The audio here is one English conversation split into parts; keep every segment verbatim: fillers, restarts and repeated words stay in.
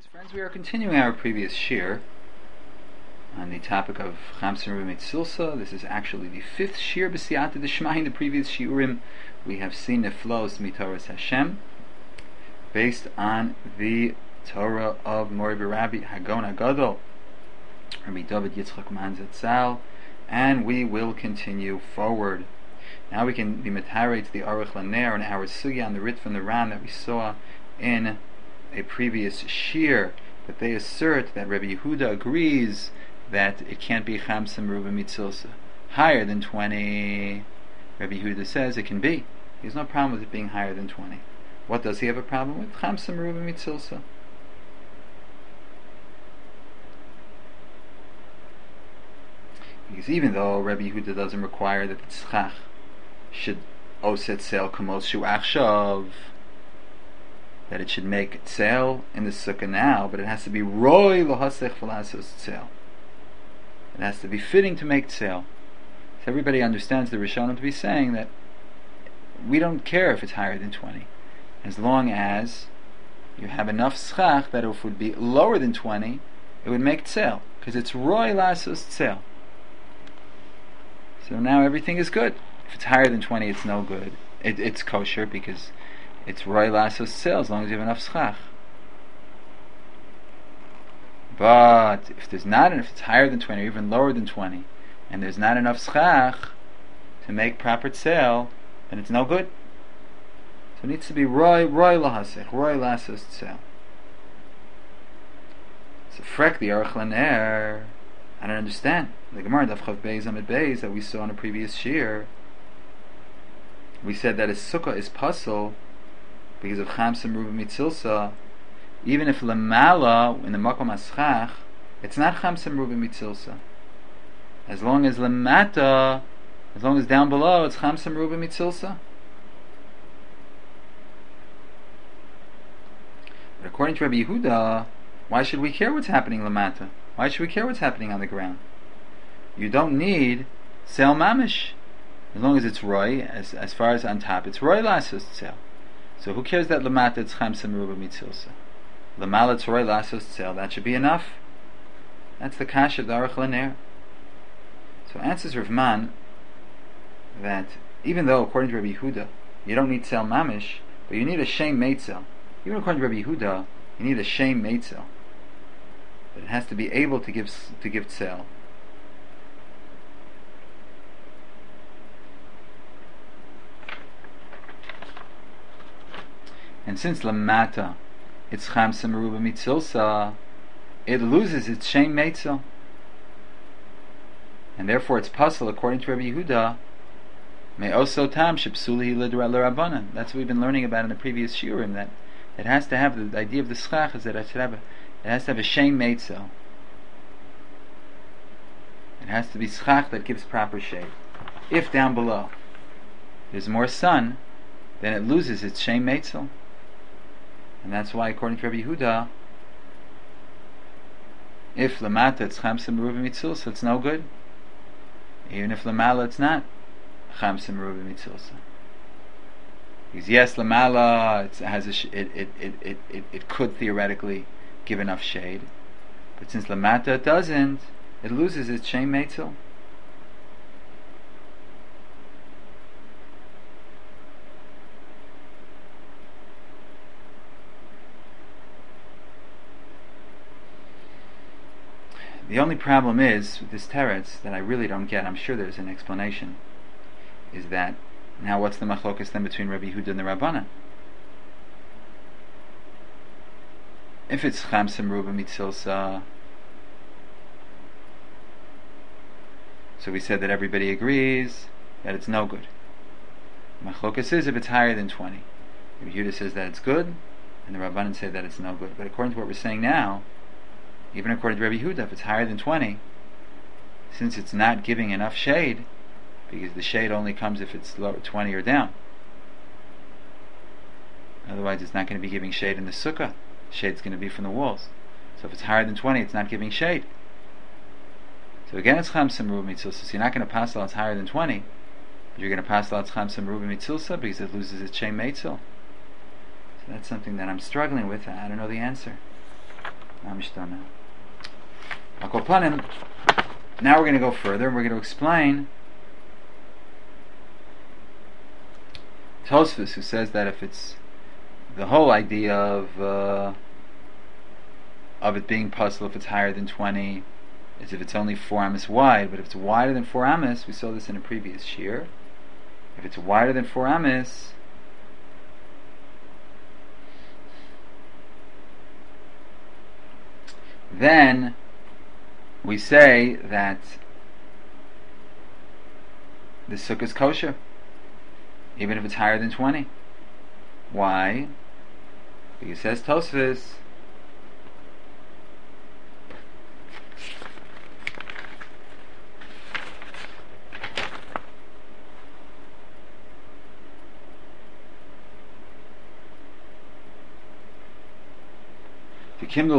Friends, we are continuing our previous shir on the topic of Chamsa Merubah Mitzilsa. This is actually the fifth shir b'siyata d'shmai. In the previous shiurim, we have seen Neflos Mitoras Hashem, based on the Torah of Mori Rabbi Hagon Agadol, Rabbi David Yitzchak Man Zatzal, and we will continue forward. Now we can be metarei to the Aruch Laner and our sugya on the Rit from the Ram that we saw in a previous shir, that they assert that Rabbi Yehuda agrees that it can't be Chamsa Merubah Mitzilsa higher than twenty. Rabbi Yehuda says it can be. He has no problem with it being higher than twenty. What does he have a problem with? Chamsa Merubah Mitzilsa. Because even though Rabbi Yehuda doesn't require that the tzchach should oset sel kamos shu achshav, that it should make tzel in the sukkah now, but it has to be roy lohasech v'lasos tzel. It has to be fitting to make tzel. So everybody understands the Rishonim to be saying that we don't care if it's higher than twenty, as long as you have enough schach that if it would be lower than twenty, it would make tzel, because it's roy lasos tzel. So now everything is good. If it's higher than twenty, it's no good. It, it's kosher because it's roy lasos tzel as long as you have enough schach. But if there's not, if it's higher than twenty or even lower than twenty, and there's not enough schach to make proper tzel, then it's no good. So it needs to be roy roy lahasech, roy lasos tzel. So frek the Aruch Laner, I don't understand. The Gemara Daf Chav Beis Amid Beis that we saw in a previous shir, we said that a sukkah is puzzle because of Chamsa Merubah Mitzilsa, even if lemala in the makom aschach, it's not Chamsa Merubah Mitzilsa. As long as lemata, as long as down below, it's Chamsa Merubah Mitzilsa. But according to Rabbi Yehuda, why should we care what's happening lemata? Why should we care what's happening on the ground? You don't need sel mamish. As long as it's roy, as as far as on top, it's roy lasos tzel. So who cares that lamata it's Chamsa Merubah Mitzilsa? Lamala it's roy lasos tzel. That should be enough. That's the kash of the Aruch Laner. So answers Rav Man that even though according to Rabbi Yehuda you don't need tzel mamish, but you need a shem meitzel. Even according to Rabbi Yehuda, you need a shem meitzel. But it has to be able to give to give tzel. And since lamata it's Chamsa Merubah Mitzilsa, it loses its shem meitzel, and therefore it's puzzle according to Rabbi Yehuda. Me'oso tam shepsulihi l'Rabbanan. That's what we've been learning about in the previous shiurim. That it has to have the, the idea of the schach is that it should have a, it has to have a shem meitzel. It has to be schach that gives proper shade. If down below there's more sun, then it loses its shem meitzel. And that's why, according to Rabbi Yehuda, if lamata it's Chamsa Merubah Mitzilsa, it's no good. Even if lamala it's not Chamsa Merubah Mitzilsa. Because yes, lamala it has a sh- it, it, it, it, it, it could theoretically give enough shade, but since lamata it doesn't, it loses its shem meitzel. The only problem is with this teretz that I really don't get. I'm sure there's an explanation. Is that now what's the machlokas then between Rabbi Yehuda and the Rabbanan? If it's Chamsa Merubah Mitzilsa, so we said that everybody agrees that it's no good. Machlokas is if it's higher than twenty. Rabbi Yehuda says that it's good, and the Rabbanan say that it's no good. But according to what we're saying now, even according to Rabbi Yehuda, if it's higher than twenty, since it's not giving enough shade, because the shade only comes if it's lower, twenty or down. Otherwise, it's not going to be giving shade in the sukkah. Shade's going to be from the walls. So if it's higher than twenty, it's not giving shade. So again, it's Chamsa Merubah Mitzilsa. So you're not going to pass out it's higher than twenty, but you're going to pass out it's Chamsa Merubah Mitzilsa because it loses its shem meitzel. So that's something that I'm struggling with. I don't know the answer. Now we're going to go further. We're going to explain Tosfos, who says that if it's the whole idea of uh, of it being puzzle, if it's higher than twenty, is if it's only four amas wide. But if it's wider than four amas, we saw this in a previous shir. If it's wider than four amas, then we say that the sukkah is kosher, even if it's higher than twenty. Why? Because it says Tosfos, even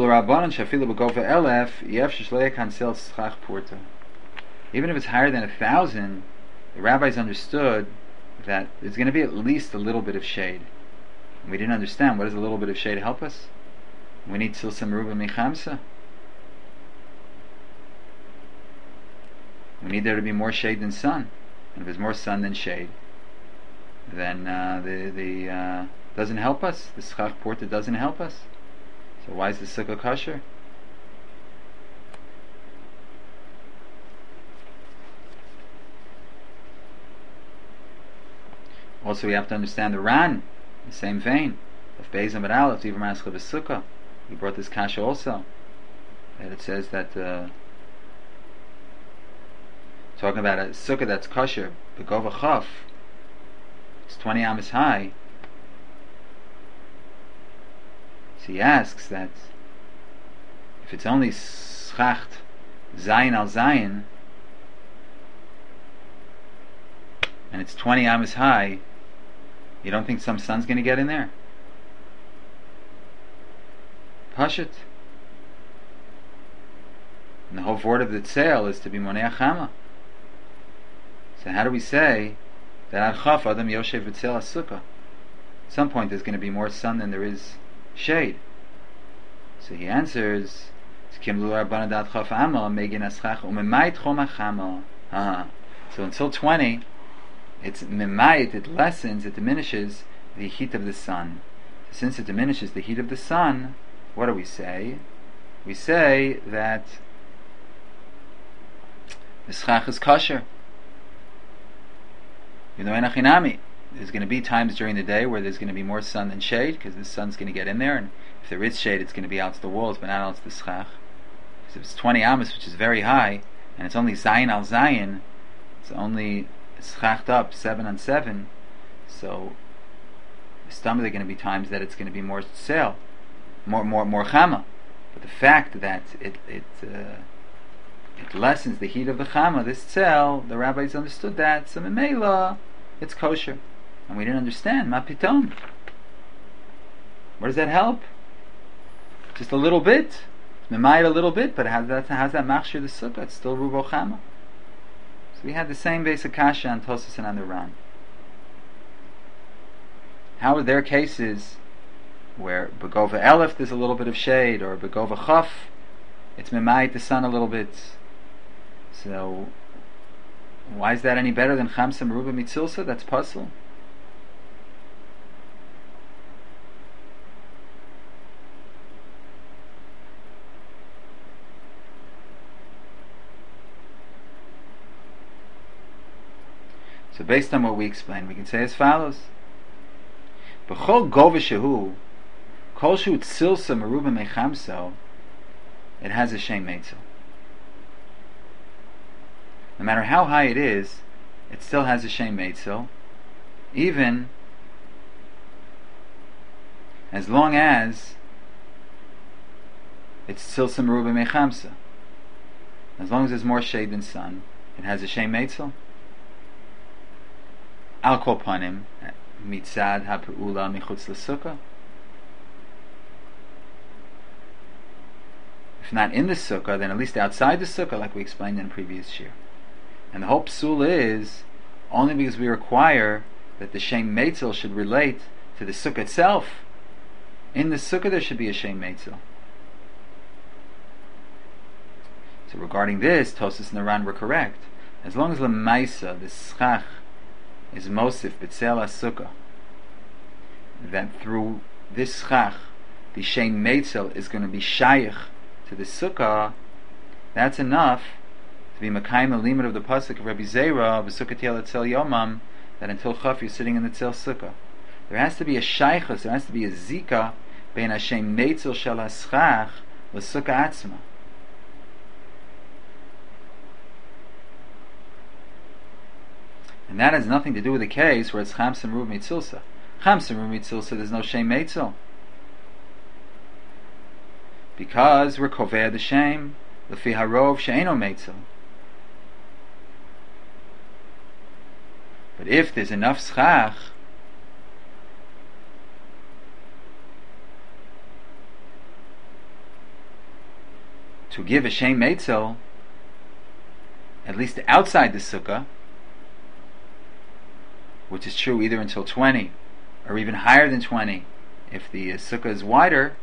if it's higher than a thousand, the rabbis understood that there's going to be at least a little bit of shade. And we didn't understand, what does a little bit of shade help us? We need Silsa Meruba Mechamsa. We need there to be more shade than sun. And if there's more sun than shade, then uh, the the uh, doesn't help us. The Schach Porta doesn't help us. So why is the sukkah kosher? Also, we have to understand the Ran, in the same vein. If Beizam and Aleph, even Maschel Sukkah, he brought this kasha also. And it says that uh, talking about a sukkah that's kosher, Begova Chaf, it's twenty amas high. So he asks that if it's only schacht zayin al zayin and it's twenty amas high, you don't think some sun's going to get in there? Pashut. And the whole word of the tzeil is to be monei chama. So how do we say that ad chaf adam yoshev v'tzeil asukah? At some point there's going to be more sun than there is shade. So he answers, so until twenty, it's memayit, it lessens, it diminishes the heat of the sun. So since it diminishes the heat of the sun, what do we say? We say that the schach is kosher. You know, enachinami. There's going to be times during the day where there's going to be more sun than shade, because the sun's going to get in there, and if there is shade, it's going to be out to the walls, but not out to the schach. Because if it's twenty amas, which is very high, and it's only zayin al zayin, it's only schacht up seven on seven, so some of there are going to be times that it's going to be more tzeil, more more more chama. But the fact that it it uh, it lessens the heat of the chama, this tzeil, the rabbis understood that, so memela, it's kosher. And we didn't understand, ma pitom. Where does that help? Just a little bit. Memayit a little bit, but how's that, how's that machshir the sukkah? It's still rubo chama. So we had the same basic kasha on Tosfos and on the Ran. How are there cases where begova elef there's a little bit of shade, or begova chaf, it's memayit the sun a little bit. So why is that any better than chamsa meruba mitzilsa? That's puzzle. So based on what we explained, we can say as follows: B'chol gova shehu, kol shu tzilsa meruba mechamso, it has a shem meitzel. No matter how high it is, it still has a shem meitzel, even as long as it's tzilsa meruba mechamsa. As long as there's more shade than sun, it has a shem meitzel. Al kol panim, mitzad ha'pe'ula michutz l'sukkah. If not in the sukkah, then at least outside the sukkah, like we explained in the previous year. And the whole psul is only because we require that the shem meitzel should relate to the sukkah itself. In the sukkah there should be a shem meitzel. So regarding this, Tosas and the Ran were correct. As long as Lemaisa, the Schach, is Mosif B'Tzel HaSukkah, that through this Schach, the Shein Meitzel is going to be Shaykh to the Sukkah, that's enough to be Makayim the limit of the Pasuk of Rabbi Zera, V'Sukkah Tiel Etzel Yomam, that until Chaf you're sitting in the Tzel Sukkah. There has to be a Shaykhus, there has to be a Zika, Bein HaShein Meitzel Shel HaSchach, L'Sukkah Atzma. And that has nothing to do with the case where it's Chamsa Meruba Mitzilsa. Chamsa Meruba Mitzilsa, there's no Shein Meitzel. Because we're Kovea the Shem, L'fi Harov She'eno Meitzel. But if there's enough Schach to give a Shein Meitzel, at least outside the Sukkah, which is true either until twenty or even higher than twenty if the uh, Sukkah is wider,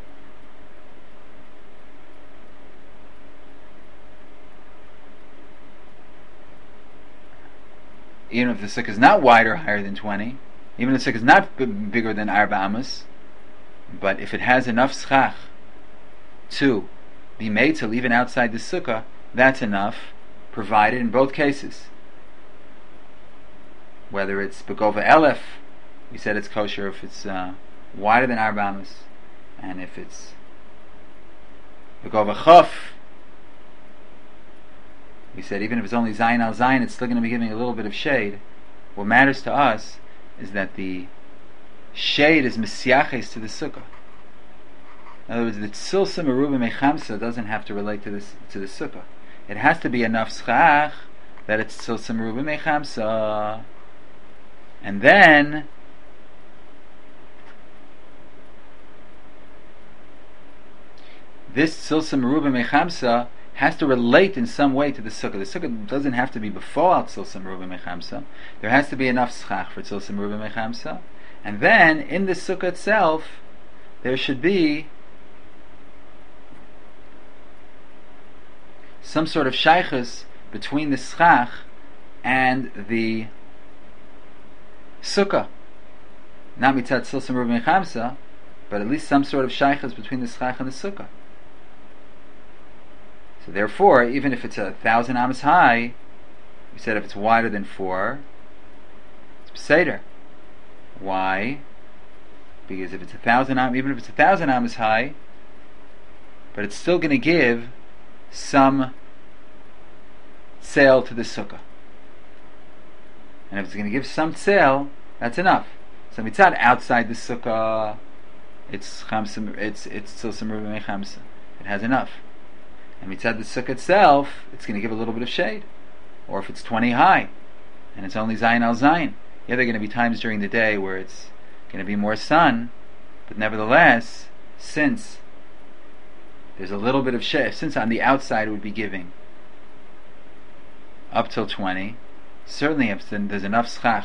even if the Sukkah is not wider or higher than twenty, even if the Sukkah is not b- bigger than Arba Amos, but if it has enough Schach to be made to even outside the Sukkah, that's enough, provided in both cases. Whether it's Begova Elef, we said it's kosher if it's uh, wider than Arba Amos, and if it's Begova Chof, we said even if it's only Zayin al Zayin, it's still going to be giving a little bit of shade. What matters to us is that the shade is Mesiaches to the Sukkah. In other words, the Tzilsa Meruba Mechamsa doesn't have to relate to this to the Sukkah. It has to be enough Schach that it's Tzilsa Meruba Mechamsa. And then this Tzilsa Meruba Mechamsa has to relate in some way to the Sukkah. The Sukkah doesn't have to be before Tzilsa Meruba Mechamsa. There has to be enough Schach for Tzilsa Meruba Mechamsa. And then in the Sukkah itself, there should be some sort of shaykhus between the Schach and the Sukkah. Not mitzat Tzilsa Meruba Mechamsa, but at least some sort of shaykhus between the Schach and the Sukkah. So therefore, even if it's a thousand amas high, we said if it's wider than four, it's Peseder. Why? Because if it's a thousand am, even if it's a thousand amas high, but it's still going to give some sale to the Sukkah. And if it's going to give some sale, that's enough. So mitzad outside the Sukkah, it's chamsa, it's it's Tzilsa Meruba Mechamsa. It has enough. And mitzad the Sukkah itself, it's going to give a little bit of shade. Or if it's twenty high, and it's only Zayin al Zayin, yeah, there are going to be times during the day where it's going to be more sun, but nevertheless, since there's a little bit of shade, since on the outside it would be giving up till twenty, certainly if there's enough schach,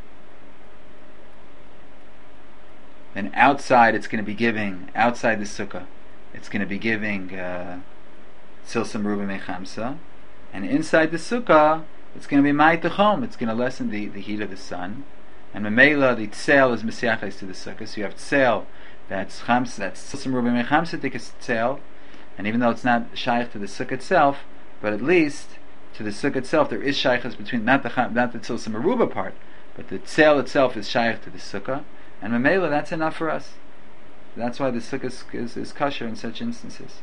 then outside it's going to be giving, outside the Sukkah, it's going to be giving uh, Tzilsa Meruba Mechamsa, and inside the Sukkah, it's going to be Ma'itachom, it's going to lessen the, the heat of the sun, and Memela, the Tzel is Mesiaches to the Sukkah, so you have Tzel, that's Chams, that's Tzilsa Meruba Mechamsa, Tikas Tzel, and even though it's not shaykh to the Sukkah itself, but at least to the Sukkah itself, there is shaykhs between, not the not the Tzilsa Meruba part, but the Tzel itself is shaykh to the Sukkah, and Memela, that's enough for us. That's why the Sukkah is, is, is kosher in such instances.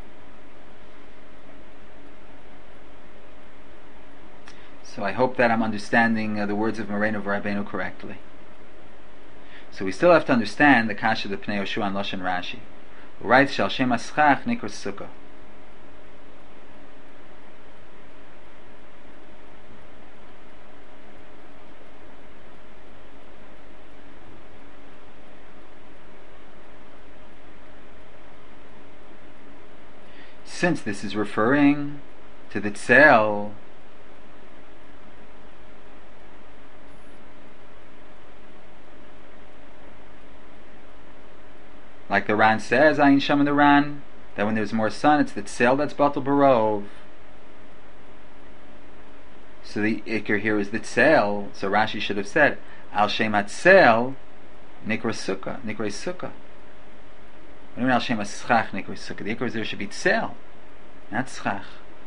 So I hope that I'm understanding uh, the words of Moreno Rabbeinu correctly. So we still have to understand the kasha of the Pnei Yoshua and Lashon Rashi. Right, Shal Shem Aschach Nikros Sukkah. Since this is referring to the Tzel, like the Ran says, Ayin Sham in the Ran, that when there's more sun, it's the tzel that's batal barov. So the ikr here is the tzel. So Rashi should have said al shem hatzel nikra sukkah, nikra sukkah. What do you mean al shem haschach nikra sukkah? The ikr there should be tzel, not schach.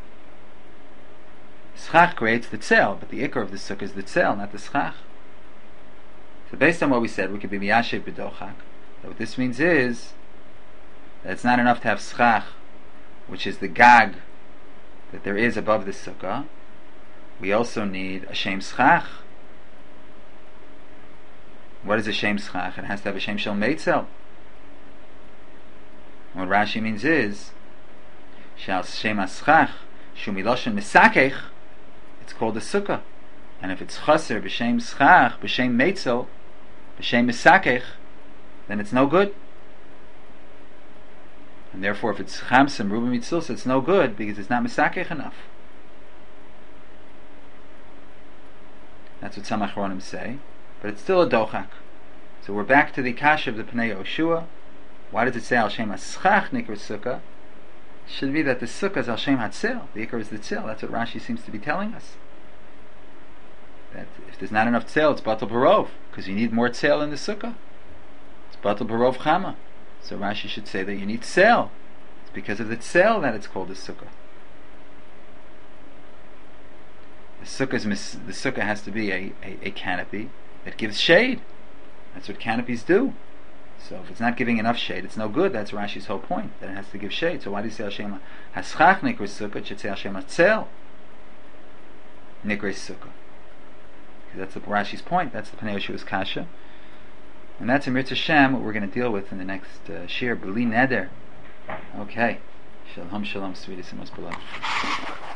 Schach creates the tzel, but the ikr of the sukkah is the tzel, not the schach. So based on what we said, we could be miyashev b'dochak. What this means is that it's not enough to have schach, which is the gag that there is above the sukkah. We also need a shem schach. What is a shem schach? It has to have a shem shel meitzel. What Rashi means is shal shem haschach shu miloshen mesakech. It's called a sukkah, and if it's chaser b'shem schach b'shem meitzel b'shem mesakech, then it's no good. And therefore, if it's chamsim ruba mitzilsa, it's no good because it's not mesakech enough. That's what some achronim say, but it's still a dochak. So we're back to the kasha of the Pnei Yoshua. Why does it say al shem haschach nikra sukkah? It should be that the sukkah is al shem hatzel. The ikar is the tzel. That's what Rashi seems to be telling us. That if there's not enough tzel, it's batal barov, because you need more tzel in the sukkah. It's batal barov chama. So Rashi should say that you need tzel. It's because of the tzel that it's called a sukkah. The sukkah, mis- the sukkah has to be a, a, a canopy that gives shade. That's what canopies do. So if it's not giving enough shade, it's no good. That's Rashi's whole point, that it has to give shade. So why do you say Hashem haschach nikra sukkah? It should say Hashem hatzel nikra sukkah. Because that's the Rashi's point. That's the Pnei Yoshua's kasha. And that's in Mirz Hashem what we're going to deal with in the next uh, shir, B'li Neder. Okay. Shalom, shalom, sweetest and most beloved.